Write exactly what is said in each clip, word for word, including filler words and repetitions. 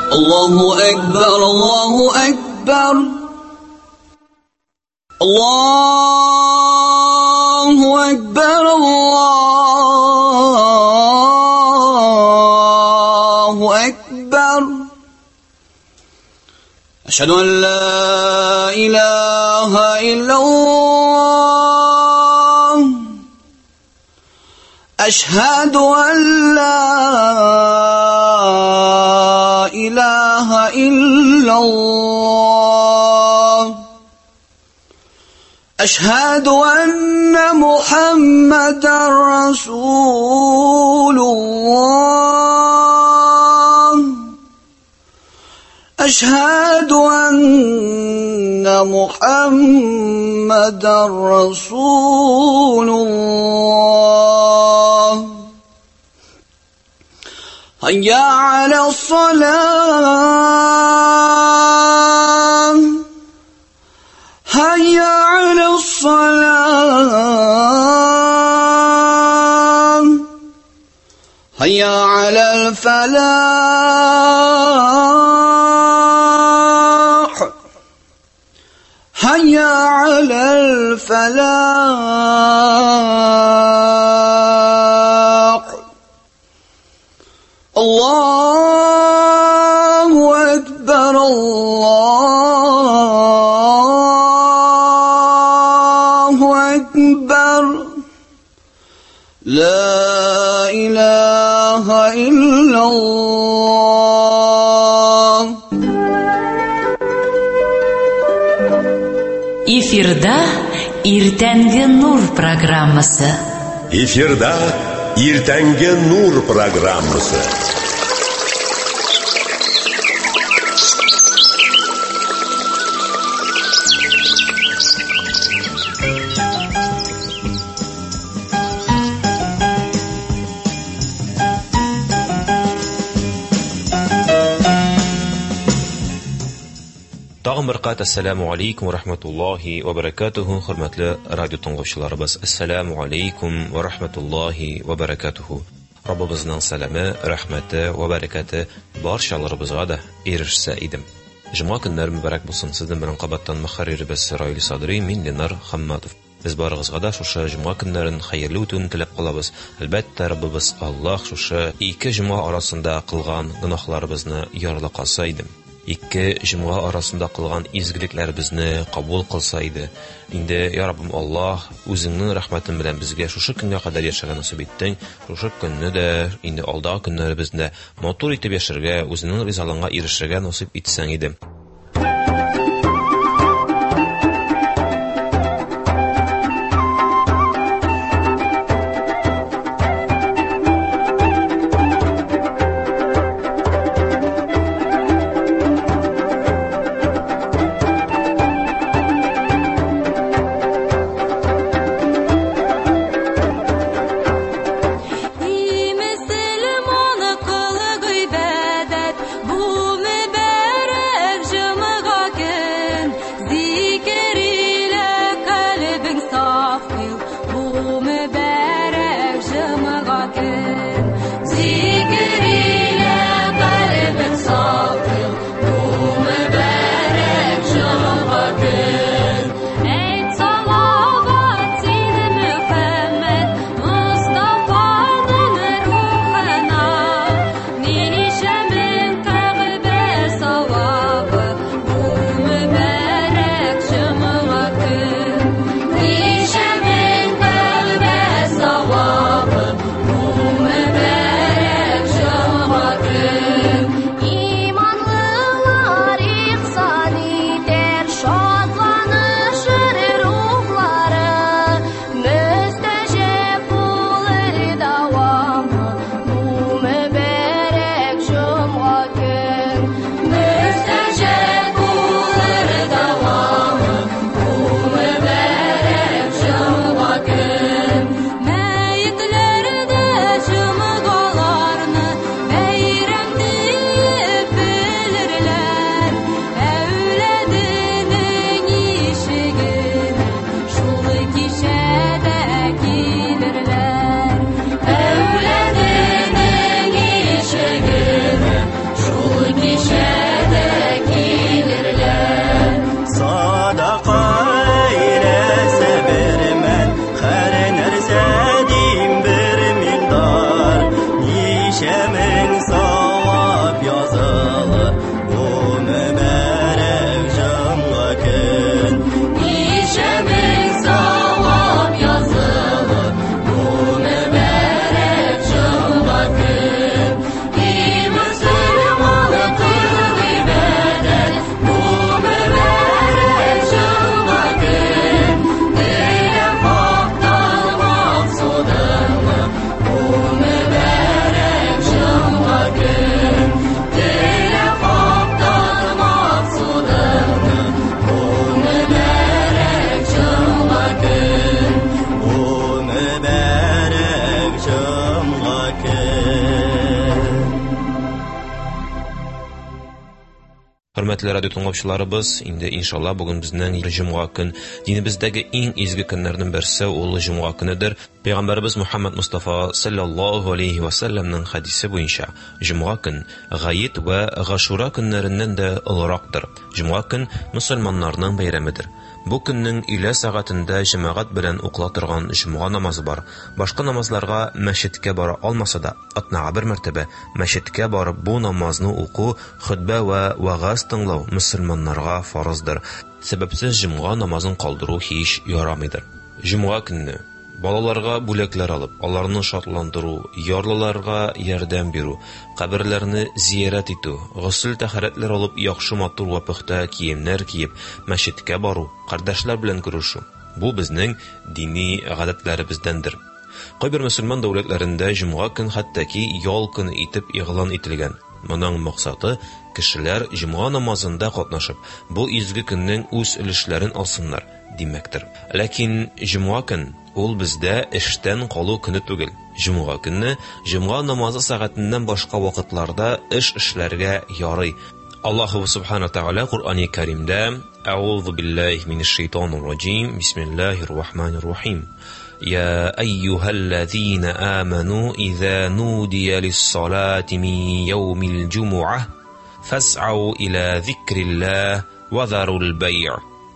الله أكبر الله أكبر الله أكبر الله أكبر أشهد أن لا إله إلا الله أشهد أن لا إله إلا الله أشهد أن محمدا رسول الله أشهد أن محمدا رسول الله هيا على الصلاة هيا على الصلاة هيا على الفلاح هيا على الفلاح الله أكبر الله أكبر لا إله إلا الله. Эфирда Иртәнге Нур программасы. Эфирда Иртәнге Нур программасы. Тагын бер кат ассаламу алейкум ва рахматуллахи ва баракатуху. Хөрмәтле радио тыңлаучыларыбыз, ассаламу алейкум ва рахматуллахи ва баракатуху. Раббыбызның сәламе, рәхмәте ва баракаты барчаларыбызга да ирешсә идем. Җомга көннәре мөбарәк булсын. Сезнең белән кабаттан мөхәррирбез Раил Садри, мин Ленар Хамматов. Без барыгызга да шушы җомга көннәрен хәерле үтүен теләп калабыз. Әлбәттә, Раббыбыз Аллаһ шушы ике җомга арасында кылган гөнаһларыбызны ярылыкаса иде. Ике җомга арасында кылган изгелекләребезне кабул кылса иде. Инде я Раббым Аллаһ үзеңнең рәхмәтең белән безгә шушы көнгә кадәр яшәргә насыйп иттең. Шушы көнне дә, инде алдагы көннәребездә матур итеп яшәргә, үзеңнең ризалыгыңа ирешергә насыйп итсәң иде. Bu mübarek Хөрмәтле радио тыңлаучыларыбыз, инде иншалла бүген безнең җомга көн динебездәге иң изге көннәрнең берсе ул җомга көнедер. Пәйгамбәрбез Мухаммад Мустафа саллаллаһу алейхи ва салламның хадисе буенча, җомга көн Гаит ва Гашура көннәреннән дә олырактыр. Җомга көн мөселманнарның бәйрәмедер. Бу көннең илә сәгатендә җәмәгать белән укыла торган җомга намазы бар. Башка намазларга мәчеткә бара алмаса да, атнага бер мәртәбә мәчеткә барып бу намазны уку, хутба ва вагаз тыңлау мөселманнарга фарыздыр. Сәбәпсез җомга намазын калдыру һич ярамыйдыр. Җомга көнне балаларга бүләкләр алып, аларны шатландыру, ярлыларга ярдәм бирү, каберләрне зиярат итү, гусл тәһарәтләр алып, яхшы матур ва пөхтә киемнәр киеп, мәчеткә бару, кардәшләр белән күрешү. Бу безнең дини гадәтләребездәндер. Кайбер мөселман дәүләтләрендә җомга көн хәттәки ял көне итеп игълан ителгән. Моның максаты кешеләр җомга намазында катнашып, бу изге көннең үз өлешләрен алсыннар димәктер. Ләкин җомга көн ул бездә эштән калу көне түгел. Җомга көнне җомга намазы сәгатеннән башка вакытларда эш эшләргә ярый. Аллаһу субхана тааля Куръани Кәримдә: "Аузу биллаһи минеш шайтанир раҗим. Бисмиллаһир рахманир рахим. يا أيها الذين آمنوا إذا نودي للصلاة من يوم الجمعة فاسعوا إلى ذكر الله وذروا البيع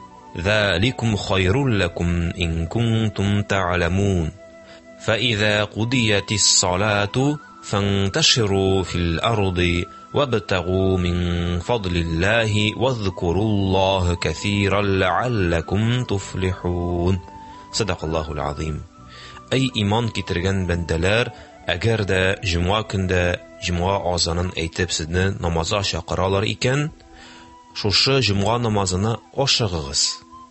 ذلكم خير لكم إن كنتم تعلمون فإذا قضيت الصلاة فانتشروا في الأرض وابتغوا من فضل الله واذكروا الله كثيرا لعلكم تفلحون." Садақаллахул азим. Эй иман китергән бәндәләр, әгәр дә җомга көндә җомга азанын әйтеп сезне намазга чакыралар икән, шушы җомга намазына ашыгыгыз.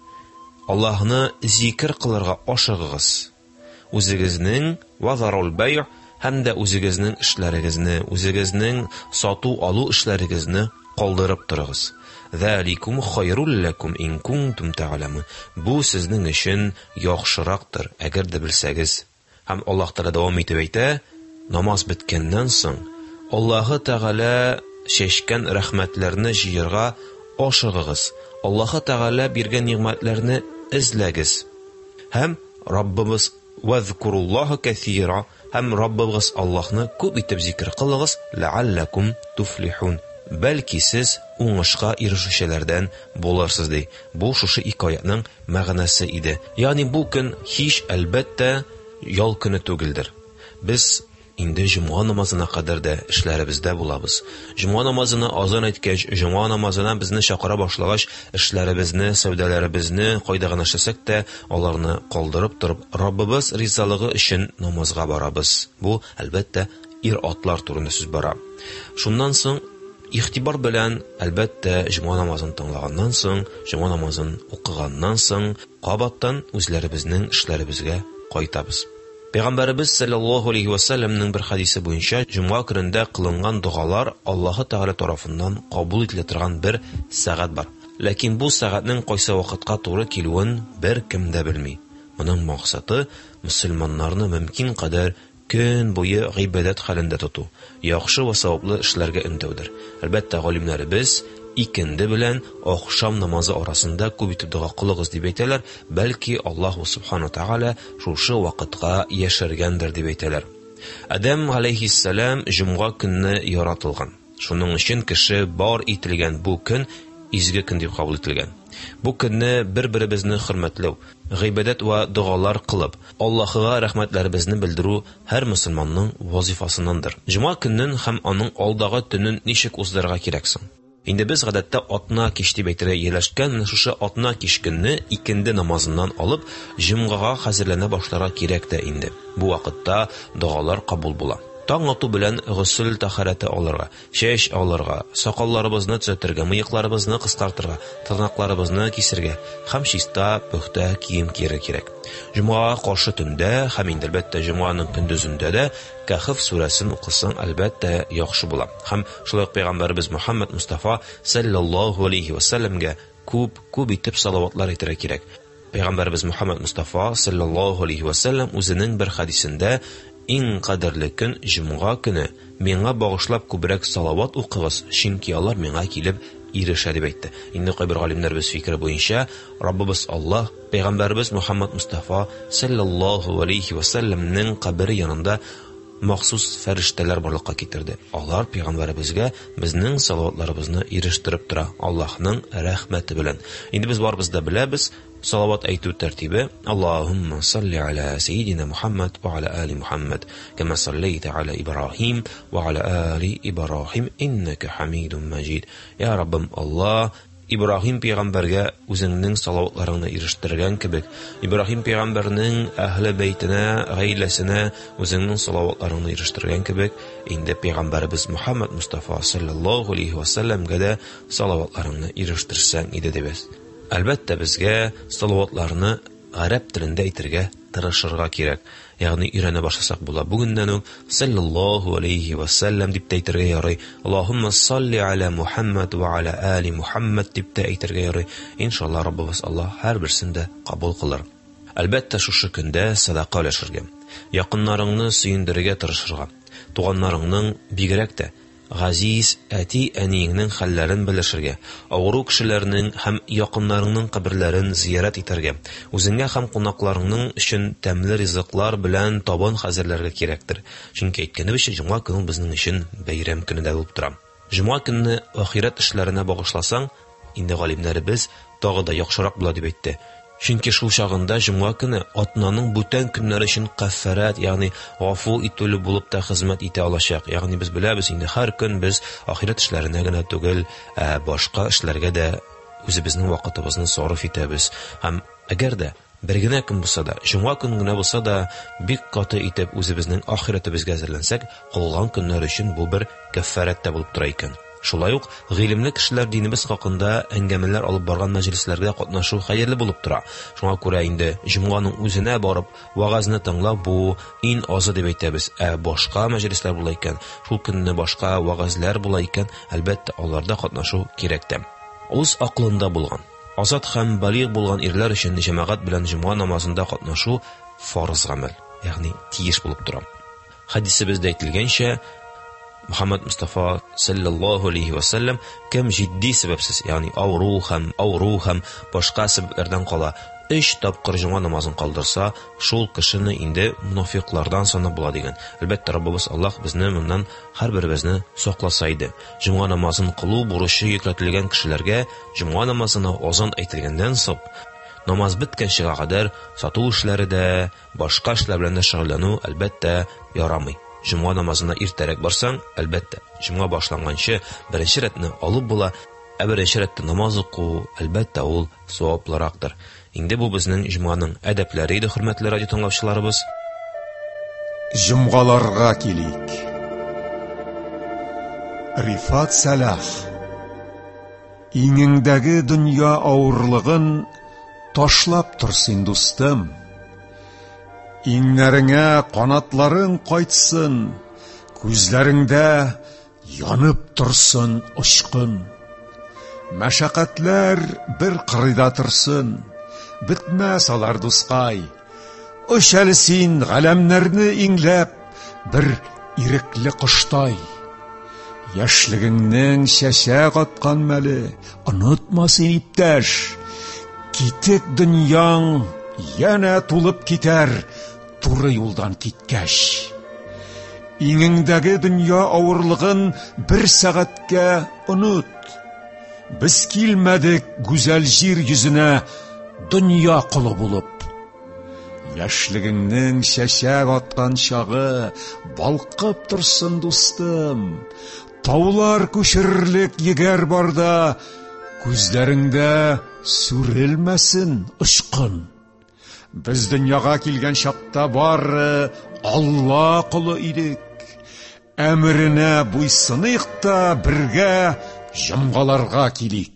Аллаһны зикр кылырга ашыгыгыз. Үзегезнең вазарул бәй' һәм дә үзегезнең эшләрегезне, үзегезнең сату алу эшләрегезне калдырып торыгыз. Заликум хайрул лакум ин кунтум та'ламун. Бу сезнең өчен яхшырактыр, әгәр дә белсәгез. Һәм Аллаһ Тәгалә дәвам итеп әйтә: намаз биткәннән соң Аллаһы Тәгалә шешкән рәхмәтләрне җыярга ашыгыгыз. Аллаһы Тәгалә биргән ниъмәтләрне эзләгез. Һәм Раббыбыз вазкуруллаһа кәсира, һәм Раббыбыз Аллаһны күп итеп зикр кылыгыз, лааллакум туфлихун. Бәлки сез уңышка ирешүчеләрдән булырсыз ди. Бу шушы ике аятның мәгънәсе иде. Ягъни бу көн һич әлбәттә ял көне түгелдер. Без инде җомга намазына кадәр дә эшләребездә булабыз. Җомга намазына азан әйткәч, җомга намазына безне чакыра башлагач, эшләребезне, сәүдәләребезне кайда гына эшләсәк тә, аларны калдырып торып, Раббыбыз ризалыгы өчен намазга барабыз. Бу әлбәттә ир-атлар турында сүз бара. Шуннан соң ихтибар белән, әлбәттә, җомга намазын тыңлаганнан соң, җомга намазын укыганнан соң, кабаттан үзләребезнең эшләребезгә кайтабыз. Пәйгамбәрбез саллаллаһу алейхи ва салламның бер хадисе буенча, җомга көнендә кылынган дугалар Аллаһы Тәгалә тарафыннан кабул ителә торган бер сәгать бар. Ләкин бу сәгатьнең кайсы вакытка туры килүен бер кем дә белми. Моның максаты мөселманнарны мөмкин кадәр көн буе гыйбадат хәлендә тоту, яхшы ва саваплы эшләргә өндәүдер. Әлбәттә, галимнәребез икенде белән ахшам намазы арасында күп итеп дуга кылыгыз дип әйтәләр, бәлки Аллаһу субхана тааля шушы вакытка яшәргәндер дип әйтәләр. Адам алейхиссалам җомга көнне яратылган. Шуның өчен кеше бар ителгән бу көн изге көн дип кабул ителгән. Бу көнне бер-беребезне хөрмәтләү, гыйбадат ва дугалар кылып, Аллаһыга рәхмәтләребезне белдерү һәр мөселманның вазифасыннандыр. Җомга көннен һәм аның алдагы төнен ничек уздырырга кирәк соң? Инде без гадәттә атна кич дип әйтергә ияләшкән, менә шушы атна кич көнне икенде намазыннан алып, җомгага хәзерләнә башларга кирәк тә инде. Бу вакытта дугалар кабул була. Таң ату белән гусл тәһарәте алырга, чәч алырга, сакалларыбызны төзәтергә, мыекларыбызны кыскартырга, тырнакларыбызны кисергә һәм чиста, пөхтә кием кияргә кирәк. Җомгага каршы төндә һәм инде әлбәттә җомганың көндезендә дә Кәхф сүрәсен укысаң әлбәттә яхшы була. Һәм шулай ук Пәйгамбәрбез Мухаммад Мустафа саллаллаһу алейхи ва салламга күп-күп итеп салаватлар әйтергә кирәк. Пәйгамбәрбез Мухаммад Мустафа саллаллаһу алейхи ва саллам үзенең бер хадисендә: иң кадерле көн җомга көне, миңа багышлап күбрәк салават укыгыз, чөнки алар миңа килеп ирешә дип әйтте. Инде кайбер галимнәр без фикере буенча, Раббыбыз Аллаһ, Пәйгамбәрбез Мөхәммәд Мустафа саллаллаһу алейхи ва салламның кабере янында махсус фәрештәләр барлыкка китерде. Алар Пәйгамбәребезгә безнең салаватларыбызны ирештереп тора, Аллаһның рәхмәте белән. Инде без барыбыз да беләбез, салават әйтү тәртибе: Аллаһумма салли аля сайидина Мухаммад ва аля али Мухаммад, кама саллайта аля Ибраһим ва аля али Ибраһим, иннака хамидун маҗид. Я Раббым Аллаһ, Ибраһим пәйгамбәргә үзеңнең салаватларыңны ирештергән кебек, Ибраһим пәйгамбәрнең әһле бәйтенә, гаиләсенә үзеңнең салаватларыңны ирештергән кебек, инде пәйгамбәрбез Мөхәммәд Мустафа саллаллаһу алейхи ва салламга да салаватларыңны ирештерсәң иде дибез. Әлбәттә, безгә салаватларны гарәп телендә әйтергә тырышырга кирәк. Ягъни өйрәнә башласак була. Бүгеннән үк саллаллаһу алейхи ва саллям дип әйтергә ярый. Аллаһумма салли аля Мухаммад ва аля али Мухаммад дип әйтергә ярый. Иншалла Раббыбыз Аллаһ һәрберсен дә кабул кылыр. Әлбәттә, шушы көндә садака өләшергә, якыннарыңны сөендерергә тырышырга, туганнарыңның бигрәк тә газиз әти-әниеңнең хәлләрен белешергә, авыру кешеләрнең һәм якыннарыңның каберләрен зиярат итәргә, үзеңә һәм кунакларыңның өчен тәмле ризыклар белән табын хәзерләргә кирәктер. Чөнки әйткәнебезчә, җомга көне безнең өчен бәйрәм көне дә булып тора. Җомга көнне ахират эшләренә багышласаң, инде галимнәребез тагы да яхшырак була дип әйтте. Чөнки шул чагында җомга көне атнаның бүтән көннәре өчен каффарат, ягъни гафу итүле булып та хезмәт итә алачак. Ягъни без беләбез, инде һәр көн без ахират эшләренә генә түгел, ә башка эшләргә дә үзебезнең вакытыбызны сарыф итәбез. Һәм әгәр дә бер генә көн булса да, җомга көн генә булса да, бик каты итеп үзебезнең ахиратыбызга әзерләнсәк, калган көннәр өчен бу бер каффарат та булып тора икән. Шулай ук гыйлемле кешеләр динебез хакында әңгәмәләр алып барган мәҗлесләргә катнашу хәерле булып тора. Шуңа күрә инде җомганың үзенә барып, вагазны тыңлап бу ин азы дип әйтәбез. Ә башка мәҗлесләр була икән, шул көнне башка вагазлар була икән, әлбәттә аларда катнашу кирәк тә. Үз аклында булган, азат һәм балигъ булган ирләр өчен җәмәгать белән җомга намазында катнашу фарыз гамәл, ягъни тиеш булып тора. Хадисебездә әйтелгәнчә, Мөхәммәд Мустафа саллаллаһу алейхи ва саллям кем җитди сәбәпсез, ягъни авыру һәм авыру һәм башка сәбәпләрдән кала өч тапкыр җомга намазын калдырса, шул кешене инде мунафиклардан санап була дигән. Әлбәттә, Раббыбыз Аллаһ безне моннан һәрберебезне сакласа иде. Җомга намазын кылу бурычы йөкләтелгән кешеләргә җомга намазына азан әйтелгәндән соң намаз беткәнчегә кадәр сату эшләре дә, башка эшләр белән дә шөгыльләнү әлбәттә ярамый. Җомга намазына иртәрәк барсаң, әлбәттә, җомга башланганчы беренче рәтне алып була, ә беренче рәттә намаз уку, әлбәттә, ул саваплырактыр. Инде бу безнең җомганың әдәпләре иде, хөрмәтле радио тыңлаучыларыбыз. Җомгаларга килик. Рифат Салах. Иңеңдәге дөнья авырлыгын ташлап торсын, дустым. Иңнәреңә канатларың кайтсын, күзләреңдә янып торсын очкын. Мәшәкатьләр бер кырыйда торсын, бетмәс алар, дускай. Оч әле син галәмнәрне иңләп, бер ирекле коштай. Яшьлегеңнең чәчәк аткан мәле, онытма син, иптәш. Китек дөньяң янә тулып китәр, туры юлдан киткәч. Иңеңдәге дөнья авырлыгын бер сәгатькә оныт. Без килмәдек гүзәл җир йөзенә дөнья кулы булып. Яшьлегеңнең чәчәк аткан чагы балкып торсын, дустым. Таулар күчерлек егәр барда, күзләреңдә сүрелмәсен очкын. Без дөньяга килгән чакта бары Алла кулы идек. Әмренә буйсыныйк та бергә җомгаларга килик.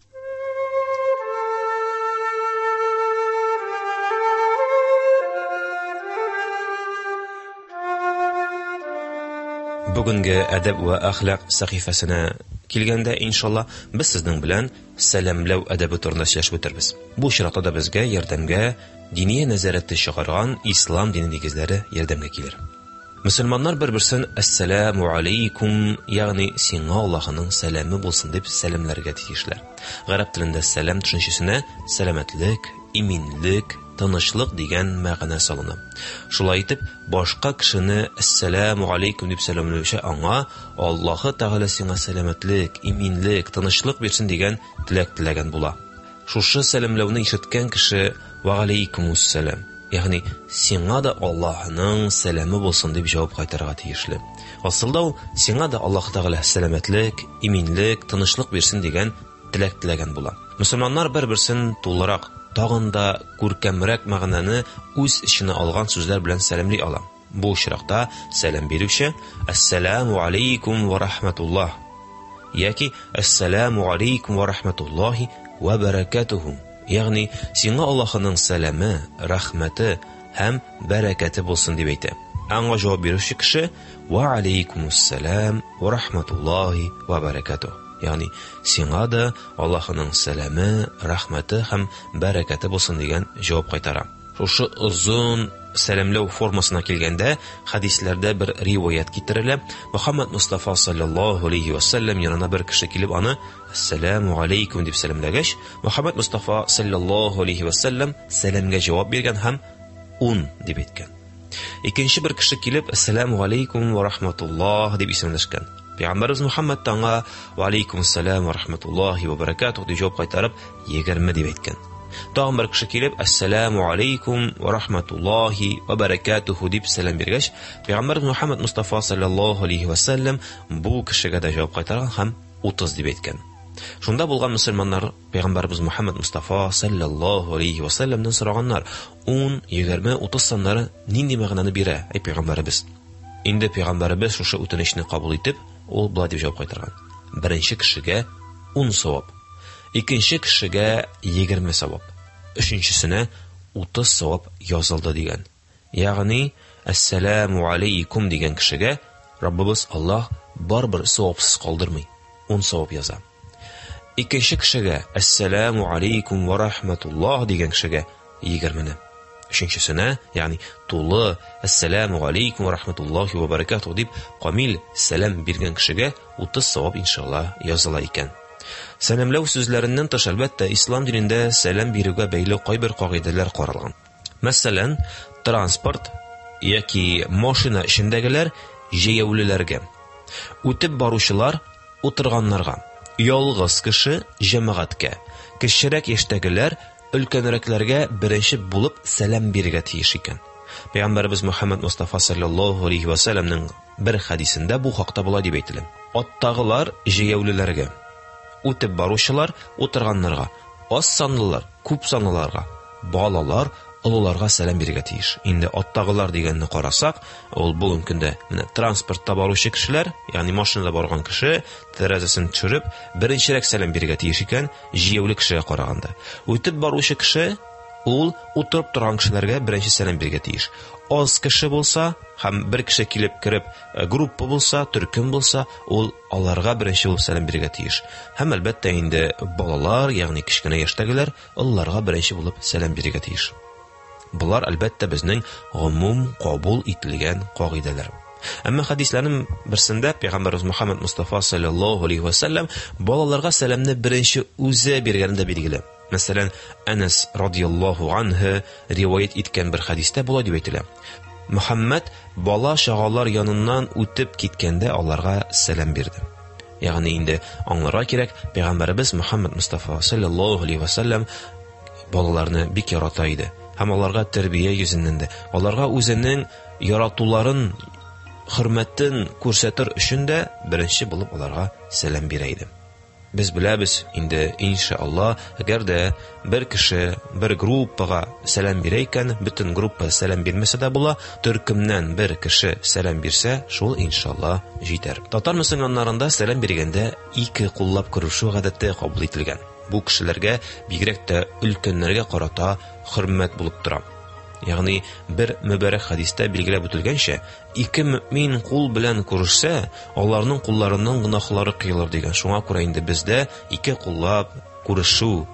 Бүгенге әдәп ва әхлак сәхифәсенә килгәндә, иншалла, без сезнең белән сәламләү әдәбе турында сөйләшеп үтербез. Бу чиратта да безгә ярдәмгә дини нәзарәтне чыгарган ислам дине нигезләре ярдәмгә килер. Мөселманнар бер-берсен «Әссәламу алейкум», ягъни «Сиңа Аллаһның сәламе булсын» дип сәламләргә тиешләр. Гарәп телендә сәлам төшенчәсенә сәламәтлек, иминлек, тынычлык дигән мәгънә салына. Шулай итеп, башка кешене «Әссәламу алейкум» дип сәламләүче аңа Аллаһы Тәгалә сиңа сәламәтлек, иминлек, тынычлык бирсен дигән теләк теләгән була. Шушы сәламләүне ишеткән кеше «Ва алейкумуссәлам», ягъни сиңа да Аллаһның сәламе булсын дип җавап кайтарырга тиешле. Асылда ул сиңа да Аллаһ Тәгалә сәламәтлек, иминлек, тынычлык бирсен дигән теләк теләгән була. Мөселманнар бер-берсен тулырак, тагын да күркәмрәк мәгънәне үз эченә алган сүзләр белән сәламлый ала. Бу очракта сәлам бирүче «Әссәламу алейкум ва рахматуллаһ» яки «Әссәламу алейкум ва рахматуллаһи ва баракатуху», ягъни сиңа Аллаһның сәламе, рәхмәте һәм бәрәкәте булсын дип әйтә. Аңа җавап бирүче кеше «Ва алейкумуссәлам ва рахматуллаһи ва баракатуху», ягъни сиңа да Аллаһның сәламе, рәхмәте һәм бәрәкәте булсын дигән җавап кайтара. Шушы озын сәламләү формасына килгәндә, хадисләрдә бер риваят китерелә. Мөхәммәд Мустафа саллаллаһу алейхи ва саллям янына бер кеше килеп аны «Әссәламу алейкум» дип сәламләгәч, Мөхәммәд Мустафа саллаллаһу алейхи ва саллям сәламгә җавап биргән һәм «ун» дип әйткән. Икенче бер кеше килеп «Әссәламу алейкум ва рахматуллаһ» дип исемләшкән. Пәйгамбәрбез Мөхәммәд таңа «Ва алейкумуссәлам ва рахматуллаһи ва баракатуһ» дип җавап кайтарып егерме дип әйткән. Тагын бер кеше килеп «Әссәламу алейкум ва рахматуллаһи ва баракатуху» дип сәлам биргәч, Пәйгамбәр Мөхәммәд Мустафа саллаллаһу алейхи ва саллям бу кешегә дә җавап кайтарган һәм утыз дип әйткән. Шунда булган мөселманнар Пәйгамбәрбез Мөхәммәд Мустафа саллаллаһу алейхи ва саллямдан сораганнар: ун, егерме, утыз саннары нинди мәгънәне бирә, эй Пәйгамбәрбез? Инде Пәйгамбәрбез шушы үтенечне кабул итеп, ул булай дип җавап кайтарган: беренче кешегә ун савап, икенче кешегә егерме савап, өченчесенә утыз савап язылды дигән. Ягъни «Әссәламу алейкум» дигән кешегә Раббыбыз Аллаһ барбер савапсыз калдырмый, ун савап яза. Икенче кешегә «Әссәламу алейкум ва рахматуллаһ» дигән кешегә егерме. Өченчесенә, ягъни тулы «Әссәламу алейкум ва рахматуллаһи ва баракатуһ» дип камил сәлам биргән кешегә утыз савап иншалла языла икән. Сәламләү сүзләреннән тыш, әлбәттә, ислам динендә сәлам бирүгә бәйле кайбер кагыйдәләр каралган. Мәсәлән, транспорт яки машина эчендәгеләр җәяүлеләргә, үтеп баручылар утырганнарга, ялгыз кеше җәмәгатькә, кечерәк яшьтәгеләр өлкәнрәкләргә беренче булып сәлам бирергә тиеш икән. Пәйгамбәрбез Мөхәммәд Мустафа саллаллаһу алейхи ва саллямның бер хадисендә бу хакта була дип әйтелә. Аттагылар җәяүлеләргә, үтеп баручылар утырганнарга, аз санлылар күп санлыларга, балалар олыларга сәлам бирергә тиеш. Инде аттагылар дигәнне карасак, ул бүгенге көндә менә транспортта баручы кешеләр, ягъни машинада барган кеше тәрәзәсен төшереп беренчерәк сәлам бирергә тиеш икән җәяүле кешегә караганда. Үтеп баручы кеше ул утырып торган кешеләргә беренче сәлам бирергә тиеш. Аз кеше булса һәм бер кеше килеп кереп группа булса, төркем булса, ул аларга беренче булып сәлам бирергә тиеш. Һәм әлбәттә инде балалар, ягъни кичкенә яшьтәгеләр, аларга беренче булып сәлам бирергә тиеш. Булар әлбәттә безнең гомум кабул ителгән кагыйдәләр. Әмма хадисләрнең берсендә Пәйгамбәрбез Мөхәммәд Мустафа саллаллаһу алейхи ва саллям балаларга сәламне беренче үзе биргәнен дә билгеле. Мәсәлән, Анас радиллаһу анһу риваят иткән бер хадистә була дип әйтелә. Мөхәммәд бала шагалар яныннан үтеп киткәндә аларга сәлам бирде. Ягъни инде аңларга кирәк, Пәйгамбәрбез Мөхәммәд Мустафа саллаллаһу алейхи ва саллям балаларны бик ярата иде. Һәм аларга тәрбия йөзеннән дә, аларга үзенең яратуларын, хөрмәтен күрсәтер өчен дә беренче булып аларга сәлам бирә иде. Без беләбез, инде иншаалла, әгәр дә бер кеше бер группага сәлам бирә икән, бөтен группа сәлам бирмәсә дә була, төркемнән бер кеше сәлам бирсә, шул иншаалла җитәр. Татар мөселманнарында сәлам биргәндә ике куллап күрешү гадәте кабул ителгән. Бу кешеләргә бигрәк тә өлкәннәргә карата хөрмәт булып тора. Ягъни бер мөбарәк хадистә билгеләп үтелгәнчә, ике мөмин кул белән күрешсә, аларның кулларының гынахлары кыйлыр дигән. Шуңа күрә инде бездә ике куллап күрешү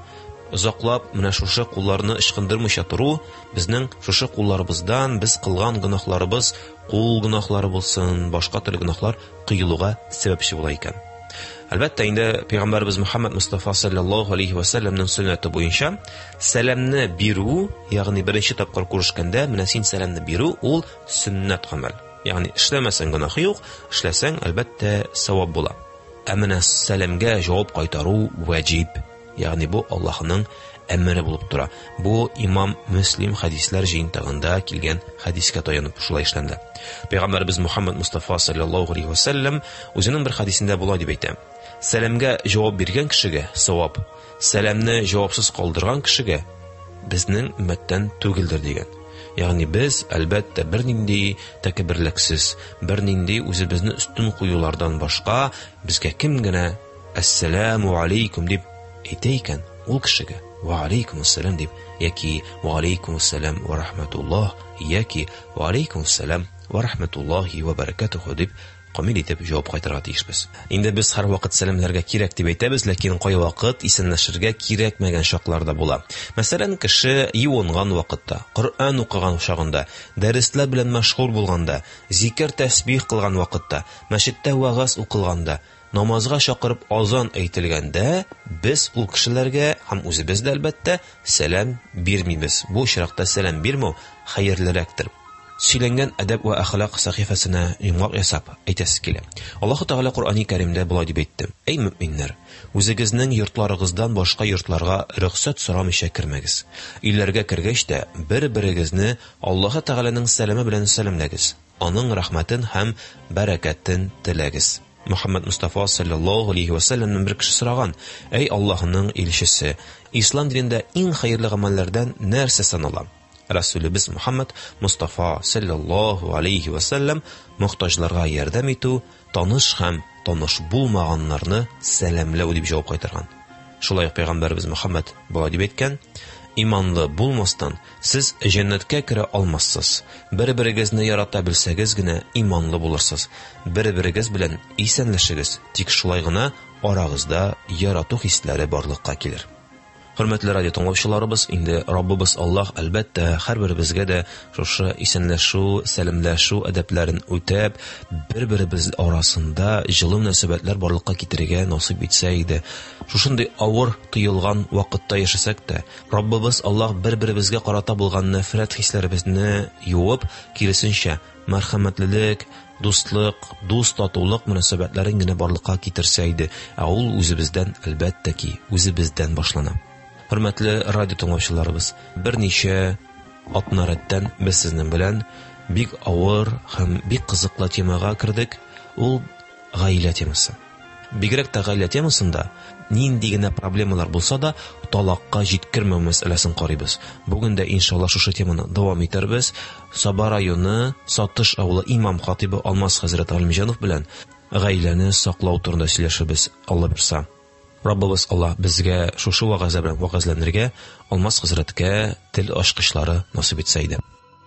озаклап менә шушы кулларны ычкындырмыйча тору безнең шушы кулларыбыздан без кылган гөнаһларыбыз, кул гөнаһлары булсын, башка төрле гөнаһлар кыйлуга сәбәпче була икән. Әлбәттә, инде Пәйгамбәрбез Мөхәммәд Мустафа саллаллаһу алейхи ва сәлләмнең сөннәте буенча сәламне бирү, ягъни беренче тапкыр күрешкәндә менә син сәламне бирү ул сөннәт гамәл. Ягъни эшләмәсәң гөнаһы юк, эшләсәң әлбәттә савап була. Ә менә сәламгә җавап кайтару ваҗиб. Ягъни бу Аллаһның әмере булып тора. Бу Имам Муслим хадисләр җыентыгында килгән хадискә таянып шулай эшләнде. Пәйгамбәрбез Мөхәммәд Мустафа саллаллаһу алейхи ва сәлләм үзенең бер хадисендә була дип әйтә: сәламгә җавап биргән кешегә савап, сәламне җавапсыз калдырган кешегә безнең өммәттән түгелдер дигән. Ягъни без әлбәттә бернинди тәкәбберлексез, бернинди үзебезне үстен куюлардан башка безгә кем генә «Әссәламу алейкум» дип әйтә икән, ул кешегә «Ва алейкумуссәлам» дип, яки «Ва алейкумуссәлам ва рахматуллаһ», яки «Ва алейкумуссәлам ва рахматуллаһи ва баракатуху» дип камил итеп җавап кайтарырга тиешбез. Инде без һәр вакыт сәламләргә кирәк дип әйтәбез, ләкин кай вакыт исәнләшергә кирәкмәгән шакларда була. Мәсәлән, кеше юынган вакытта, Коръән укыган чагында, дәресләр белән мәшгуль булганда, зикр тәсбих кылган вакытта, мәчеттә вагыз укылганда, намазга чакырып азан әйтелгәндә, без ул кешеләргә һәм үзебез дә әлбәттә сәлам бирмибез. Бу очракта сәлам бирмәү хәерлерәктер. Сөйләнгән әдәп вә әхлак сахифасына йомгак ясап әйтәсе килә. Аллаһу Тәгалә Коръәни Кәримдә булай дип әйтте: "Әй мөэминнәр, үзегезнең йортларыгыздан башка йортларга рөхсәт сорамыйча кирмәгез. Өйләргә кергәч тә бер-берегезне Аллаһу Тәгаләнең сәламе белән сәламләгез. Аның рәхмәтен һәм бәрәкәтен теләгез." Мөхәммәд Мустафа саллаллаһу алейхи ва сәлләмнән бер кеше сораган: "Әй Аллаһның илчесе, ислам динендә иң хәерле гамәлләрдән нәрсә санала?" Расулыбыз Мөхәммәд Мустафа саллаллаһу алейхи ва сәлләм мохтаҗларга ярдәм итү, таныш һәм таныш булмаганнарны сәламләү дип җавап кайтарган. Шулай ук Пәйгамбәрбез Мөхәммәд булай дип әйткән: "Иманлы булмастан сез җәннәткә керә алмассыз. Бер-берегезне ярата белсәгез генә иманлы булырсыз. Бер-берегез белән исәнләшегез, тик шулай гына арагызда ярату хисләре барлыкка килер." Хөрмәтле радио тыңлаучыларыбыз, инде Раббыбыз Аллаһ әлбәттә һәрберебезгә дә шушы исәнләшү, сәламләшү әдәпләрен үтәп, бер-беребез арасында җылы мөнәсәбәтләр барлыкка китерергә насыйп итсә иде. Шушындый авыр тыелган вакытта яшәсәк тә, Раббыбыз Аллаһ бер-беребезгә карата булган нәфрәт хисләребезне юып, киресенчә мәрхәмәтлелек, дуслык, дус татулык мөнәсәбәтләрен генә барлыкка китерсә иде, ә ул үзебездән әлбәттә ки, үзебездән башлана. Хөрмәтле радио тыңлаучыларыбыз, берничә атна рәттән без сезнең белән бик авыр һәм бик кызыклы темага кирдек. Ул гаилә темасы. Бигрәк тә гаилә темасында нинди генә проблемалар булса да талакка җиткермәү мәсьәләсен карыйбыз. Бүген дә иншалла шушы теманы дәвам итәрбез. Саба районы Сатыш авылы имам хатибы Алмаз хәзрәт Галимҗанов белән гаиләне саклау турында сөйләшәбез. Алла бирсә. Раббыбыз Аллаһ безгә шушы вагаза белән вагазланырга, Алмаз хәзрәткә тел ачкычлары насыйп итсә иде.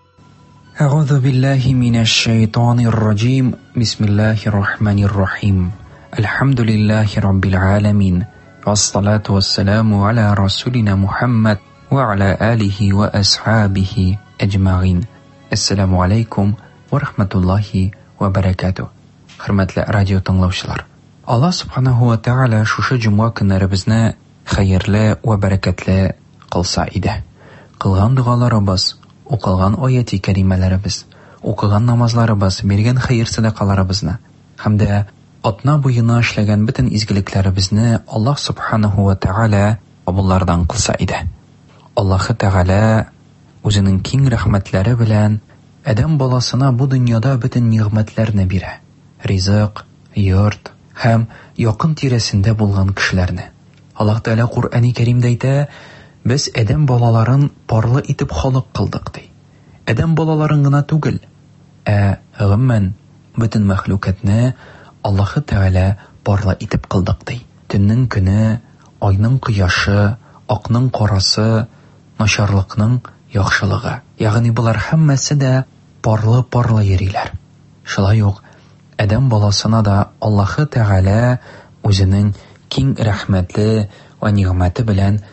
Аъузу биллаһи минаш шайтанир раҗим. Бисмиллаһир рахманир рахим. Алхамдулиллаһи раббил аламин. Вассалату вассаламу аля расулина Мухаммад ва аля алихи ва асхабихи аҗмаин. Ассаламу алейкум ва рахматуллаһи ва баракатух. Хөрмәтле радио тыңлаучылар, Аллаһ Субханаһу ва Тәгалә шушы җомга көннәребезне хәерле ва бәрәкәтле кылса иде. Кылган дугаларыбыз, укылган аяти кәримәләребез, укыган намазларыбыз, биргән хәер садакаларыбызны һәм дә атна буена эшләгән бөтен изгелекләребезне Аллаһ Субханаһу ва Тәгалә кабуллардан кылса иде. Аллаһ Тәгалә үзенең киң рәхмәтләре белән адәм баласына бу дөньяда бөтен нигъмәтләрне бирә. Ризык, йорт һәм якын тирәсендә булган кешеләрне. Аллаһ Тәгалә Коръәни Кәримдә әйтә: "Без адәм балаларын парлы итеп халык кылдык" ди. Адәм балаларын гына түгел, ә гомумән бөтен мәхлукатны Аллаһ Тәгалә парлы итеп кылдык ди. Төннең көне, айның кояшы, акның карасы, начарлыкның яхшылыгы. Ягъни булар һәммәсе дә парлы-парлы йөриләр. Шулай ук адәм баласына да Аллаһ Тәгалә үзенең киң рәхмәтле ва нигъмәте белән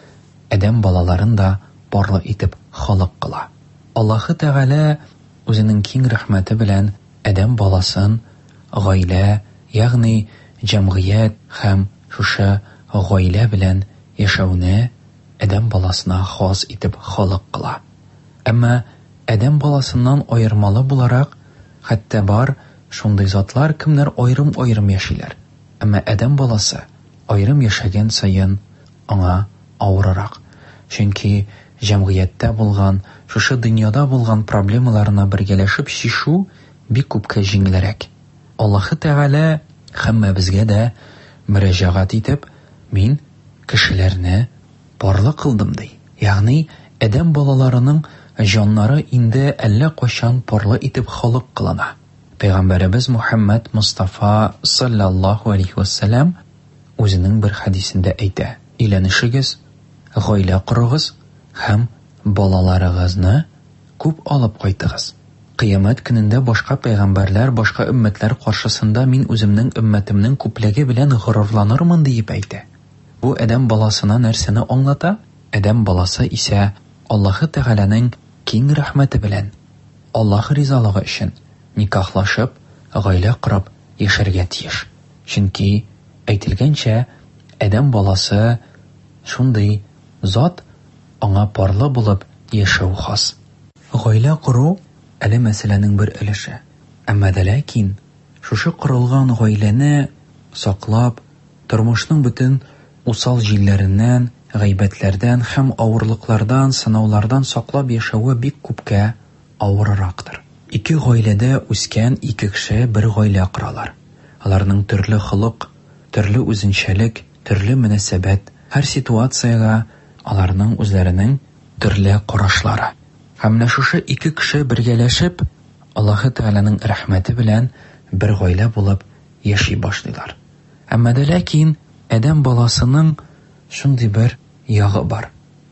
адәм балаларын да барлы итеп халык кыла. Аллаһы Тәгалә үзенең киң рәхмәте белән адәм баласын гаилә, ягъни җәмгыять һәм шушы гаилә белән яшәүне адәм баласына хас итеп халык кыла. Әмма адәм баласыннан аермалы буларак хәтта бар шундый затлар кемнәр аерым-аерым яшиләр. Әмма адәм баласы аерым яшәгән саен аңа авырырак. Чөнки җәмгыятьтә булган, шушы дөньяда булган проблемаларны бергәләшеп чишү бик күпкә җиңелрәк. Аллаһы Тәгалә һәммәбезгә дә мөрәҗәгать итеп, мин кешеләрне барлы кылдым ди. Ягъни адәм балаларының җаннары инде әллә кайчан парлы итеп халык кылына. Пәйгамбәребез Мухаммад Мустафа саллаллаһу алейхи ва саллям үзенең бер хадисендә әйтә: "Иләнешегез, гаилә корыгыз һәм балаларыгызны күп алып кайтыгыз. Кыямәт көнендә башка пәйгамбәрләр, башка өммәтләр каршысында мин үземнең өммәтемнең күплеге белән горурланырмын" дип әйтә. Бу адәм баласына нәрсәне аңлата? Адәм баласы исә Аллаһы Тәгаләнең киң рәхмәте белән Аллаһ ризалыгы өчен никахлашып, гаилә корып яшәргә тиеш. Чөнки әйтелгәнчә, адәм баласы шундый зат, аңа парлы булып яшәү хас. Гаилә кору әле мәсьәләнең бер өлеше. Әмма дә ләкин шушы корылган гаиләне саклап, тормышның бөтен усал җилләреннән, гайбәтләрдән һәм авырлыклардан, сынаулардан саклап яшәүе бик күпкә авыррактыр. Ике гаиләдә үскән ике кеше бер гаилә коралар. Аларның төрле холык, төрле үзенчәлек, төрле мөнәсәбәт, һәр ситуациягә аларның үзләренең төрле карашлары. Һәм менә шушы ике кеше бергәләшеп, Аллаһы Тәгаләнең рәхмәте белән бер гаилә булып яши башлыйлар. Әмма дә ләкин адәм баласының шундый бер ягы бар.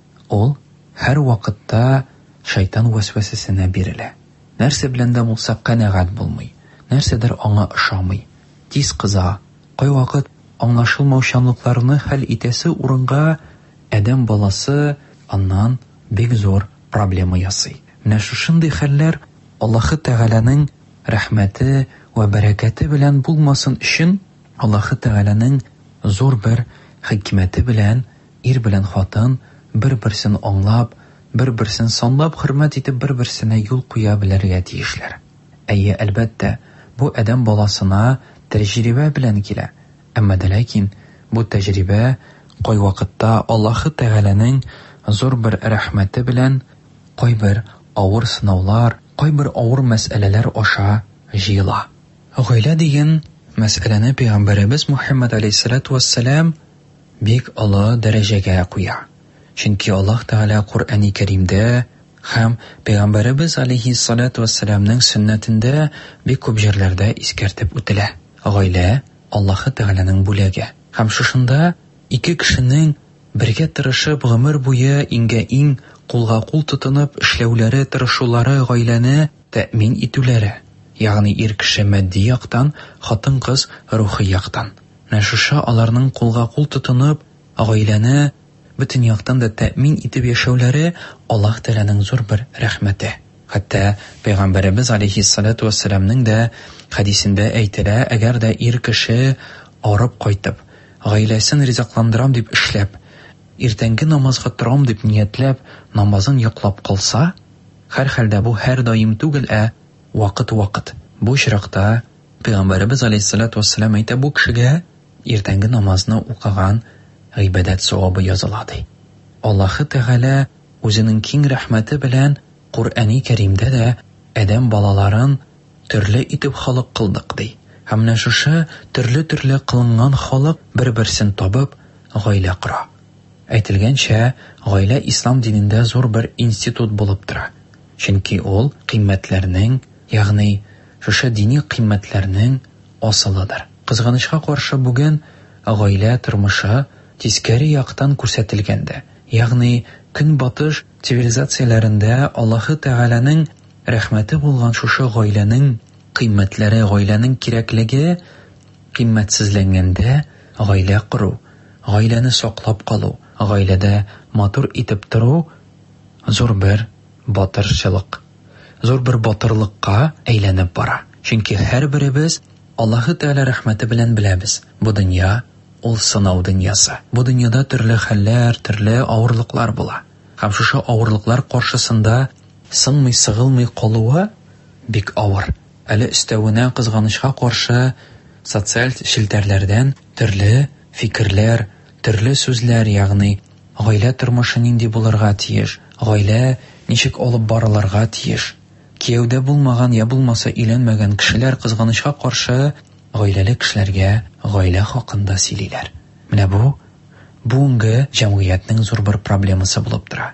Ул һәр вакытта шайтан вәсвәсәсенә бирелә. Нәрсә белән дә булса канәгать булмый, нәрсәдер аңа ошамый, тиз кыза. Кайвакыт аңлашылмаучанлыкларны хәл итәсе урынга адәм баласы аннан бик зур проблема ясый. Менә шушындый хәлләр Аллаһы Тәгаләнең рәхмәте ва бәрәкәте белән булмасын өчен Аллаһы Тәгаләнең зур бер хикмәте белән ир белән хатын бер-берсен аңлап, бер-берсен санлап хөрмәт итеп бер-берсенә юл куя белергә тиешләр. Әйе, әлбәттә, бу адәм баласына тәҗрибә белән килә. Әмма дә ләкин бу тәҗрибә кайвакытта Аллаһы Тәгаләнең зур бер рәхмәте белән кайбер авыр сынаулар, кайбер авыр мәсьәләләр аша җыела. Гаилә дигән мәсьәләне Пәйгамбәребез Мухаммад алейһиссалату вассалам бик олы дәрәҗәгә куя. Чөнки Аллаһ Тәгалә Куръани Кәримдә һәм Пәйгамбәребез алейһиссалату вассаламның сөннәтендә бик күп җирләрдә искәртеп үтелә. Гаилә Аллаһы Тәгаләнең бүләге. Һәм шушында ике кешенең бергә тырышып гомер буе иңгә-иң, кулга-кул тотынып эшләүләре, тырышулары гаиләне тәэмин итүләре. Ягъни ир кеше матди яктан, хатын-кыз рухи яктан. Менә шушы аларның кулга-кул тотынып гаиләне бөтен яктан да тәэмин итеп яшәүләре Аллаһ Тәгаләнең зур бер рәхмәте. Хәтта Пәйгамбәребез алейһиссалату вассаламның да хадисендә әйтелә, әгәр дә ир кеше арып кайтып, гаиләсен ризыкландырам дип эшләп, иртәнге намазга торам дип ниятләп, намазын яклап калса, һәр хәлдә бу һәр даим түгел, ә вакыт-вакыт. Бу чиракта Пәйгамбәребез алейһиссалату вассалам әйтә, бу кешегә иртәнге намазны укыган гыйбадәт савабы языла ди. Аллаһы Тәгалә үзенең киң рәхмәте белән Куръани Кәримдә дә адәм балаларын төрле итеп халык кылдык ди. Һәм менә шушы төрле-төрле кылынган халык бер-берсен табып гаилә кора. Әйтелгәнчә, гаилә ислам динендә зур бер институт булып тора. Чөнки ул кыйммәтләрнең, ягъни шушы дини кыйммәтләрнең асылыдыр. Кызганычка каршы бүген гаилә тормышы тискәре яктан күрсәтелгәндә, ягъни көнбатыш цивилизацияләрендә Аллаһы Тәгаләнең рәхмәте булган шушы гаиләнең кыйммәтләре, гаиләнең кирәклеге кыйммәтсезләнгәндә, гаилә кору, гаиләне саклап калу, гаиләдә матур итеп тору зур бер батырчылык, зур бер батырлыкка әйләнеп бара. Чөнки һәрберебез Аллаһы Тәгалә рәхмәте белән беләбез, бу дөнья ул сынау дөньясы. Бу дөньяда төрле хәлләр, төрле авырлыклар була. Һәм шушы авырлыклар каршысында сынмый, сыгылмый калуы бик авыр. Әле өстәвенә кызганычка каршы социаль шелтәрләрдән төрле фикерләр, төрле сүзләр, ягъни гаилә тормышы нинди булырга тиеш, гаилә ничек алып барылырга тиеш. Кияүдә булмаган я булмаса өйләнмәгән кешеләр кызганычка каршы гаиләле кешеләргә гаилә хакында сөйлиләр. Менә бу бүгенге җәмгыятьнең зур бер проблемасы булып тора.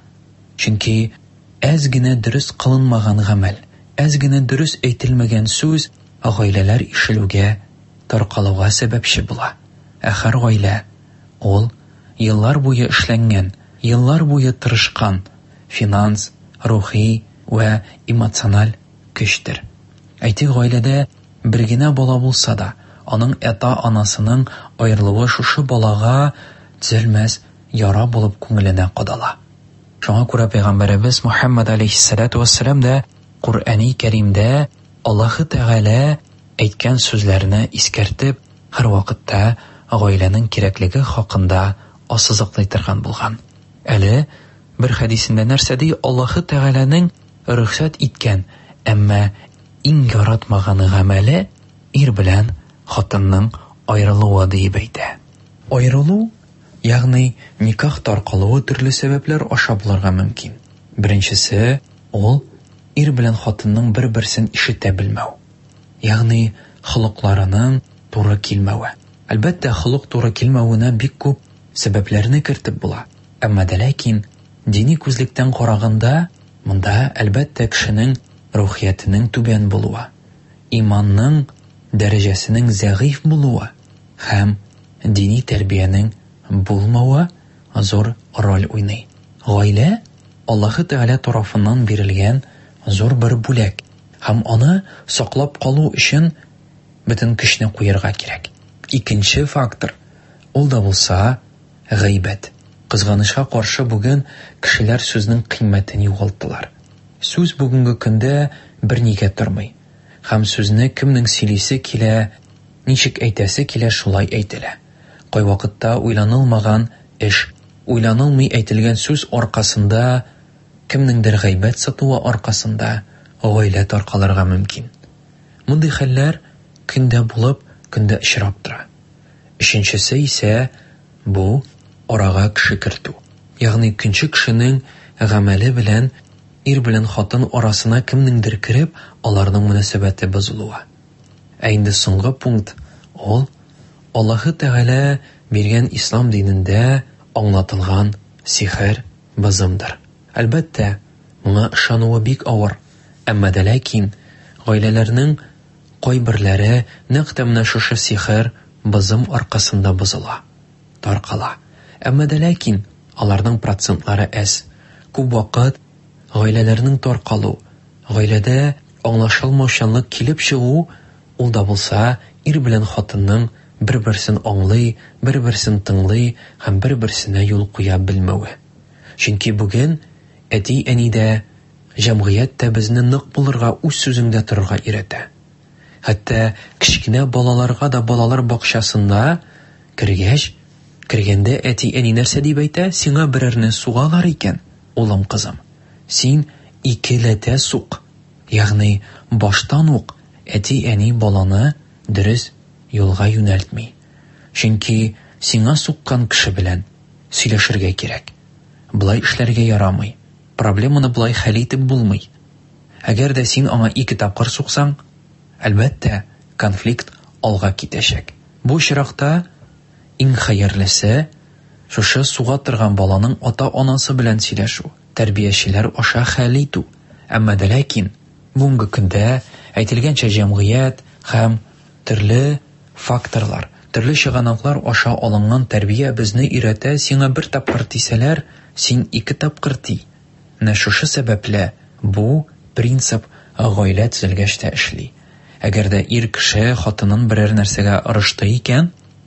Чөнки әз генә дөрес кылынмаган гамәл, әз генә дөрес әйтелмәгән сүз гаиләләр ишелүгә, таркалуга сәбәпче була. Ә һәр гаилә ул еллар буе эшләнгән, еллар буе тырышкан финанс, рухи вә эмоциональ көчтер. Әйтик, гаиләдә бер генә бала булса да, аның ата-анасының аерылуы шушы балага төзәлмәс яра булып күңеленә кадала. Шуңа күрә Пәйгамбәребез Мухаммад алейһиссалату вассалам да Куръани Кәримдә Аллаһы Тәгалә әйткән сүзләрне искәртеп, һәр вакытта гаиләнең кирәклеге хакында ассызыклый торган булган. Әле бер хәдисендә нәрсә ди? Аллаһы Тәгаләнең рөхсәт иткән, әмма иң яратмаган гамәле ир белән хатынның аерылуы дип әйтә. Аерылу, ягъни никах таркалуы төрле сәбәпләр аша булырга мөмкин. Беренчесе, ул ир белән хатынның бер-берсен ишетә белмәү. Ягъни холыкларының туры килмәве. Әлбәттә, холык туры килмәвенә бик күп сәбәпләрне кертеп була. Әмма дә ләкин дини күзлектән караганда, монда әлбәттә кешенең рухиятының түбән булуы, иманның дәрәҗәсенең зәгыйф булуы һәм дини тәрбиянең булмавы зур роль уйный. Гаилә Аллаһы Тәгалә тарафыннан бирелгән зур бер бүләк, һәм аны саклап калу өчен бөтен көчне куярга кирәк. Икенче фактор, ул да булса гыйбат. Кызганычка каршы бүген кешеләр сүзнең кыйммәтен югалталар. Сүз бүгенге көндә бернигә тормый. Һәм сүзне кемнең сөйлисе килә, ничек әйтәсе килә, шулай әйтелә. Кай вакытта уйланылмаган эш, уйланылмый әйтелгән сүз аркасында, кемнеңдер гыйбат сатуы аркасында гаилә таркалырга мөмкин. Мондый хәлләр көндә булып, көндә очрап тора. Өченчесе исә бу арага кеше кертү. Ягъни икенче кешенең гамәле белән ир белән хатын арасына кемнеңдер кереп, аларның мөнәсәбәте бозылуы. Ә инде соңгы пункт, ул Аллаһы Тәгалә биргән ислам динендә аңлатылган сихер, бозымдыр. Әлбәттә, моңа ышануы бик авыр, әмма дә ләкин гаиләләрнең кайберләре нәкъ менә шушы сихер, бозым аркасында бозыла, таркала. Әмма дә ләкин аларның процентлары әз. Күп вакыт гаиләләрнең таркалу, гаиләдә аңлашылмаучанлык килеп чыгу, ул да булса ир белән хатынның бер-берсен аңлый, бер-берсен тыңлый һәм бер-берсенә юл куя белмәве. Чөнки бүген әти-әнидә, җәмгыятьтә безне нык булырга, үз сүзеңдә торырга өйрәтә. Хәтта кичкенә балаларга да балалар бакчасында кергәч, кергәндә әти-әни нәрсә дип әйтә? Сиңа берәрне сугалар икән, улым, кызым, син икеләтә сук. Ягъни баштан ук әти-әни баланы дөрес юлга юнәлтми. Чөнки сиңа суккан кеше белән сөйләшергә кирәк. Булай эшләргә ярамый. Проблеманы булай хәл итеп булмый. Әгәр дә син аңа ике тапкыр суксаң, әлбәттә, конфликт алга китәчәк. Бу чиракта иң хәерлесе шушы суга торган баланың ата-анасы белән сөйләшү, тәрбиячеләр аша хәл итү. Әмма дә ләкин бүгенге көндә әйтелгәнчә җәмгыять һәм төрле факторлар, төрле чыганаклар аша алынган тәрбия безне өйрәтә, сиңа бер тапкыр тисәләр, син ике тапкыр ти. Менә шушы сәбәпле бу принцип гаилә төзелгәч тә эшли. Әгәр дә ир кеше хатынын берәр нәрсәгә ырышты икән,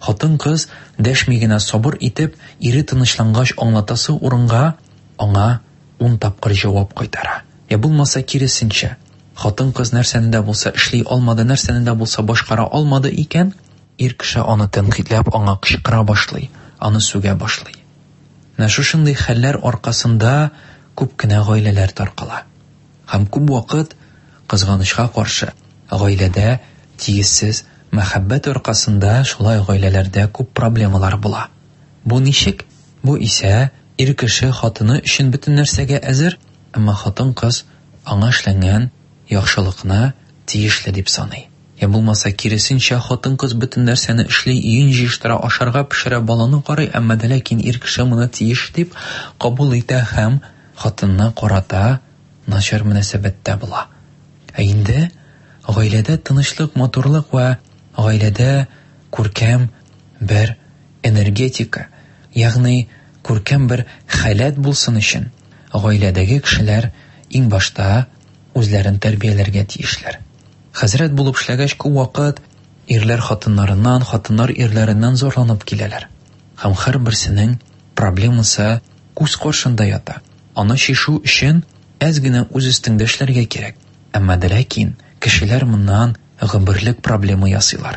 Хатын-кыз дәшми генә сабыр итеп, ире тынычлангач аңлатасы урынга аңа ун тапкыр җавап кайтара. Я булмаса киресенчә, хатын-кыз нәрсәне дә булса эшли алмады, нәрсәне дә булса башкара алмады икән, ир кеше аны тәнкыйтьләп аңа кычкыра башлый, аны сүгә башлый. Менә шушындый хәлләр аркасында күп кенә гаиләләр таркала. Һәм күп вакыт кызганычка каршы гаиләдә тигезсез мәхәббәт аркасында шулай гаиләләрдә күп проблемалар була. Бу ничек? Бу исә ир кеше хатыны өчен бөтен нәрсәгә әзер, әмма хатын-кыз аңа эшләнгән яхшылыкны тиешле дип саный. Я булмаса киресенчә хатын-кыз бөтен нәрсәне эшли, өен җыештыра, ашарга пешерә, баланы карый, әмма дә ләкин ир кеше моны тиеш дип кабул итә һәм хатынына карата начар мөнәсәбәттә була. Ә инде гаиләдә тынычлык, матурлык ва гаиләдә күркәм бер энергетика, ягъни күркәм бер халәт булсын өчен гаиләдәге кешеләр иң башта үзләрен тәрбияләргә тиешләр. Хәзрәт булып эшләгәч күп вакыт ирләр хатыннарыннан, хатыннар ирләреннән зарланып киләләр. Һәм һәрберсенең проблемасы күз каршында ята. Аны чишү өчен әз генә үз өстендә эшләргә кирәк. Әмма дә ләкин кешеләр моннан гомерлек проблема ясыйлар.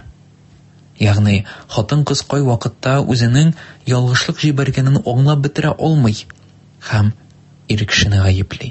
Ягъни хатын-кыз кай вакытта үзенең ялгышлык җибәргәнен аңлап бетерә алмый һәм ир кешене гаепли.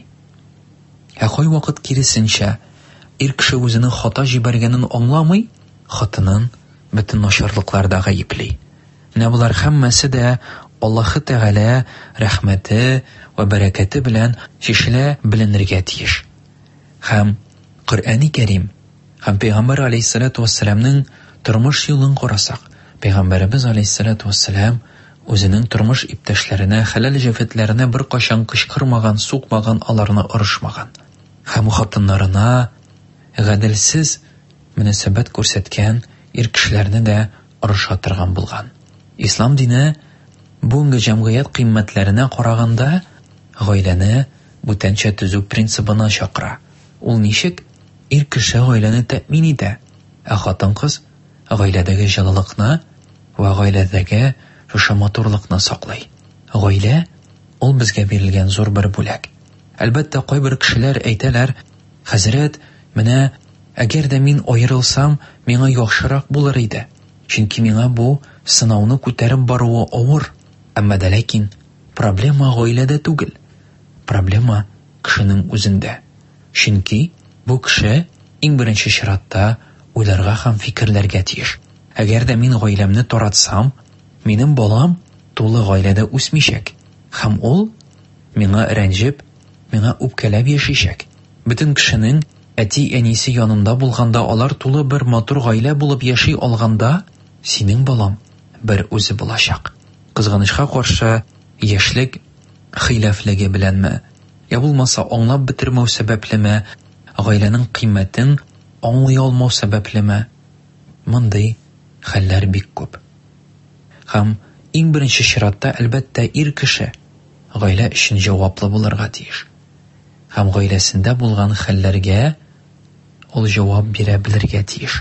Ә кай вакыт киресенчә ир кеше үзенең хата җибәргәнен аңламый, хатынын бөтен начарлыкларда гаепли. Менә булар һәммәсе дә Аллаһы Тәгалә рәхмәте ва бәрәкәте белән чишелә беленергә тиеш. Һәм Коръәни Кәрим һәм Пәйгамбәр алейһиссалату вассаламның тормыш юлын карасак, Пәйгамбәрбез алейһиссалату вассалам үзенең тормыш иптәшләренә, хәләл җәфетләренә бер кашан кычкырмаган, сукмаган, аларны орышмаган. Һәм хатыннарына гаделсез мөнәсәбәт күрсәткән ир кешеләрне дә орыша торган булган. Ислам дине бүгенге җәмгыять кыйммәтләренә караганда гаиләне бүтәнчә төзү принцибына чакыра. Ул ничек? Ир кеше гаиләне тәэмин итә, ә хатын-кыз гаиләдәге җылылыкны ва гаиләдәге шушы матурлыкны саклый. Гаилә ул безгә бирелгән зур бер бүләк. Әлбәттә, кайбер кешеләр әйтәләр: "Хәзрәт, менә әгәр дә мин аерылсам, миңа яхшырак булыр иде. Чөнки миңа бу сынауны күтәреп баруы авыр." Әмма дә ләкин проблема гаиләдә түгел. Проблема кешенең үзендә. Чөнки бу кеше иң беренче чиратта уйларга һәм фикерләргә тиеш. Әгәр дә мин гаиләмне таратсам, минем балам тулы гаиләдә үсмичәк. Һәм ул миңа рәнҗеп, миңа үпкәләп яшишәк. Бөтен кешенең әти-әнисе янында булганда, алар тулы бер матур гаилә булып яши алганда, синең балам бер үзе булачак. Кызганычка каршы, яшьлек хилафлеге беләнме, я булмаса аңлап бетермәү сәбәплеме, гаиләнең кыйммәтен аңлый алмау сәбәплеме, мондый хәлләр бик күп. Һәм иң беренче чиратта, әлбәттә, ир кеше гаилә өчен җаваплы булырга тиеш. Һәм гаиләсендә булган хәлләргә ул җавап бирә белергә тиеш.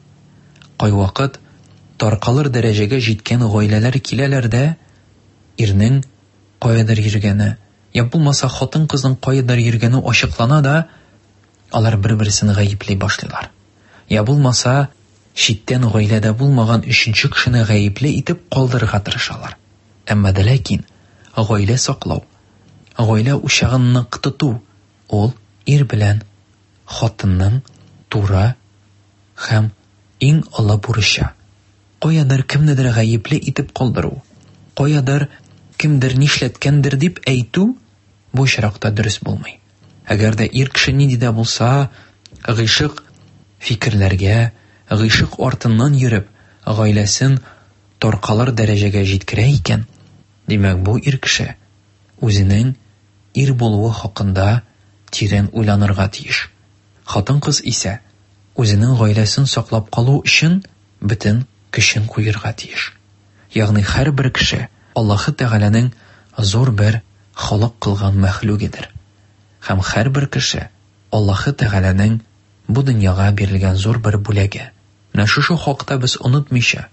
Кай вакыт таркалыр дәрәҗәгә җиткән гаиләләр киләләр дә ирнең кайдыр йөргәне, я булмаса хатын-кызның кайдыр йөргәне ачыклана да, алар бер-берсен гаепли башлыйлар. Я булмаса читтән гаиләдә булмаган өченче кешене гаепле итеп калдырырга тырышалар. Әмма дә ләкин гаилә саклау, гаилә учагын нык тоту, ул ир белән хатынның туры һәм иң олы бурычы. Каядыр кемнедер гаепле итеп калдыру, каядыр кемдер нишләткәндер дип әйтү бу чиракта дөрес булмый. Әгәр дә ир кеше нинди дә булса гыйшык фикерләргә, гыйшык артыннан йөреп, гаиләсен таркалыр дәрәҗәгә җиткерә икән, димәк бу ир кеше үзенең ир булуы хакында тирән уйланырга тиеш. Хатын-кыз исә үзенең гаиләсен саклап калу өчен бөтен көчен куярга тиеш. Ягъни һәрбер кеше Аллаһы Тәгаләнең зур бер халык кылган мәхлугидер. Һәм һәрбер кеше Аллаһы Тәгаләнең бу дөньяга бирелгән зур бер бүләге. Менә шушы хакта без онытмыйча,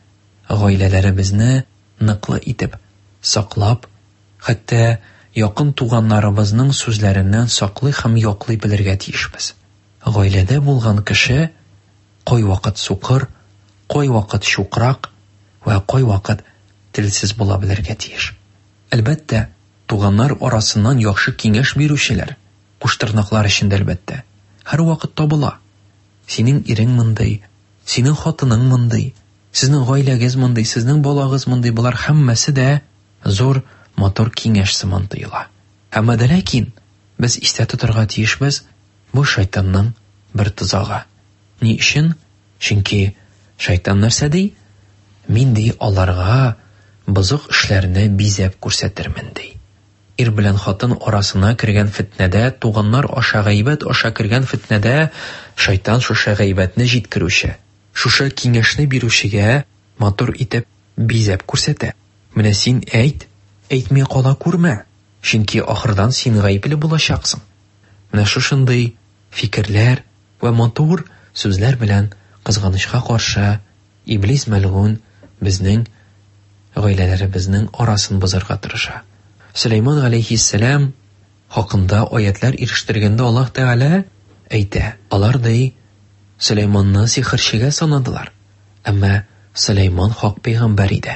гаиләләребезне ныклы итеп саклап, хәтта якын туганнарыбызның сүзләреннән саклый һәм яклый белергә тиешбез. Гаиләдә булган кеше кай вакыт сукыр, кай вакыт шукрак ва кай вакыт телсез була белергә тиеш. Әлбәттә, туганнар арасыннан яхшы киңәш бирүчеләр, куштырнаклар өчен әлбәттә, һәр вакыт табыла. Синең ирең мондый, синең хатының мондый, сезнең гаиләгез мондый, сезнең балагыз мондый, булар һәммәсе дә зур мотор киңәш сыман тоела. Әмма дә ләкин без истә тотырга тиешбез, бу шайтанның бер тузагы. Ни өчен? Чөнки шайтан нәрсә ди? Мин ди аларга бозык эшләрне бизәп күрсәтермен ди. Ир белән хатын арасына кергән фитнәдә, туганнар аша гайбәт аша кергән фитнәдә шайтан шушы гайбәтне җиткерүче, шушы киңәшне бирүчегә матур итеп бизәп күрсәтә. Менә син әйт, әйтмәй кала күрмә, чөнки ахырдан син гаепле булачаксың. Менә шушындый фикерләр ва матур сүзләр белән кызганычка каршы иблис мәлгун безнең гаиләләребезнең арасын бозарга тырыша. Сөләйман алейхиссалам хакында аятлар ирештергәндә Аллаһ Тәгалә әйтә, алар ди Сөләйманны сихерчегә санадылар. Әмма Сөләйман хак пәйгамбәр иде.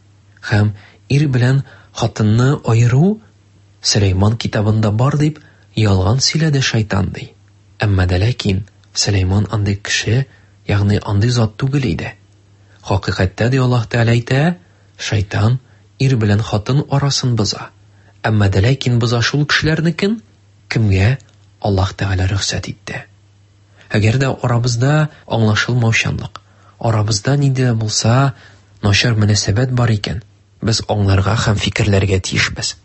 Һәм ир белән хатынны айыру Сөләйман китабында бар дип ялган сөйләде шайтан ди. Әмма дә ләкин Сөләйман андый кеше, ягъни андый зат түгел иде. Хакыйкатьтә ди Аллаһ Тәгалә әйтә, шайтан ир белән хатын арасын боза. Әмма дә ләкин боза шул кешеләрнекен кемгә Аллаһ Тәгалә рөхсәт итте. Әгәр дә арабызда аңлашылмаучанлык, арабызда нидә булса начар мөнәсәбәт бар икән, без аңларга һәм фикерләргә тиешбез.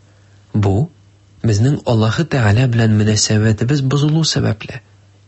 Бу безнең Аллаһ Тәгалә белән мөнәсәбәтебез бозылу сәбәпле.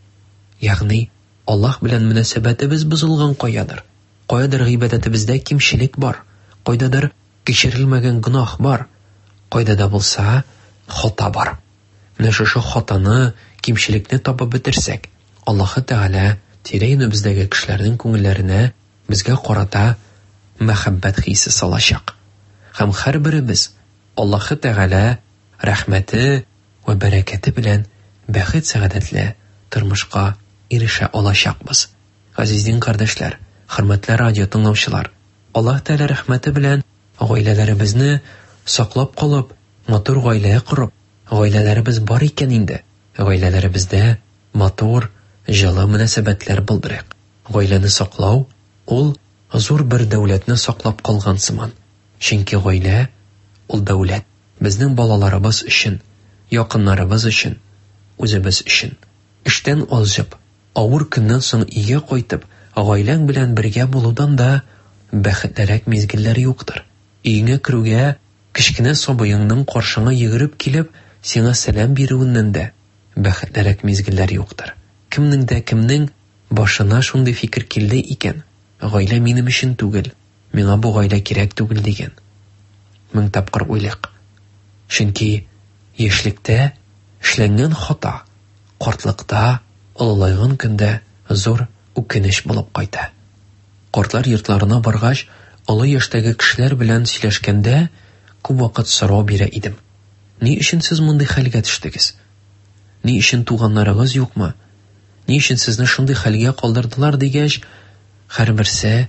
Ягъни Аллаһ белән мөнәсәбәтебез бозылган каядыр. Каядыр гыйбадәтебездә кимчелек бар, кайдадыр кичерелмәгән гынах бар, кайда да булса хата бар. Менә шушы хатаны, кимчелекне табып бетерсәк, Аллаһ Тәгалә тирәйне бездәге кешеләрнең күңелләренә безгә карата мәхәббәт хисе салачак. Һәм һәрберебез Аллаһ Тәгалә рәхмәте ва бәрәкәте белән бәхет сәгадәтле тормышка ирешә алачакбыз. Газиздин кардәшләр, хөрмәтле радио тыңлаучылар, Аллаһ Тәгалә рәхмәте белән гаиләләребезне саклап калып, матур гаилә корып, гаиләләребез бар икән инде. Гаиләләребездә матур, җылы мөнәсәбәтләр булдырыйк. Гаиләне саклау ул зур бер дәүләтне саклап калган сыман. Чөнки гаилә ул дәүләт безнең балаларыбыз өчен, якыннарыбыз өчен, үзебез өчен. Эштән алҗып, авыр көннән соң өйгә кайтып, гаиләң белән бергә булудан да бәхетлерәк мизгелләр юктыр. Өеңә керүгә кечкенә сабыеңның каршыңа йөгереп килеп, сиңа сәлам бирүеннән дә бәхетлерәк мизгелләр юктыр. Кемнең дә кемнең башына шундый фикер килде икән, гаилә минем өчен түгел, миңа бу гаилә кирәк түгел дигән. Мең тапкыр уйлыйк. Чөнки яшьлектә эшләнгән хата, картлыкта, олылайган көндә зур үкенеч булып кайта. Картлар йортларына баргач, олы яшьтәге кешеләр белән сөйләшкәндә күп вакыт сорау бирә идем. Ни өчен сез мондый хәлгә төштегез? Ни өчен туганнарыгыз юкмы? Ни өчен сезне шундый хәлгә калдырдылар дигәч, һәрберсе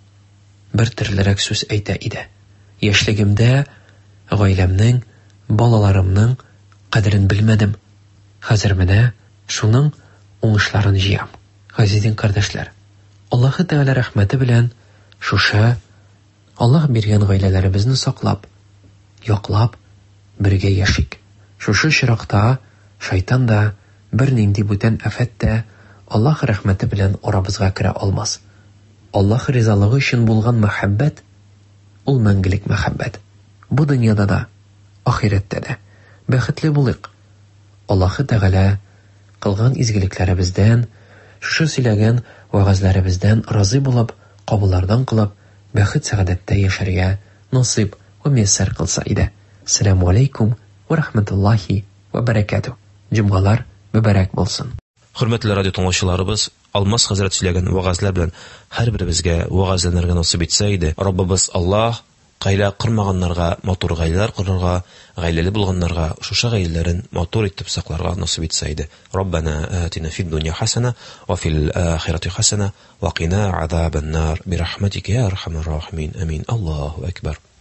бер төрлерәк сүз әйтә иде. Яшьлегемдә гаиләмнең, балаларымның кадерен белмәдем. Хәзер менә шуның уңышларын җыям. Газизин кардәшләр, Аллаһ Тәгалә рәхмәте белән шушы Аллаһ биргән гаиләләребезне саклап, яклап, бергә яшик. Шушы чиракта шайтан да, бер нинди бүтән афәт тә Аллаһ рәхмәте белән арабызга керә алмас. Аллаһ ризалыгы өчен булган мәхәббәт ул мәңгелек мәхәббәт. Бу дөньяда да, ахирәттә дә бәхетле булыйк. Аллаһ Тәгалә кылган изгелекләребездән, шушы сөйләгән вәгазьләребездән разый булып, кабуллардан кылып, бәхет сәгадәттә яшәргә насыйп ва мияссәр кылса иде. Ассаламу алейкум ва рахматуллахи ва баракатух. Җомгалар мөбарәк булсын. Хөрмәтле радио тыңлаучыларыбыз, Алмас хәзрәт сөйләгән вагазлар белән һәрберебезгә вагазланырга насыйп итсә иде, Раббыбыз Аллаһ гаилә кырмаганнарга матур гаиләләр корырга, гаиләле булганнарга шушы гаиләләрен матур итеп сакларга насыйп итсә иде. Раббана атина фид дунья хасана ва фил ахирати хасана ва кина азабан нар бирахматика я архамар рахимин. Амин. Аллаһу акбар.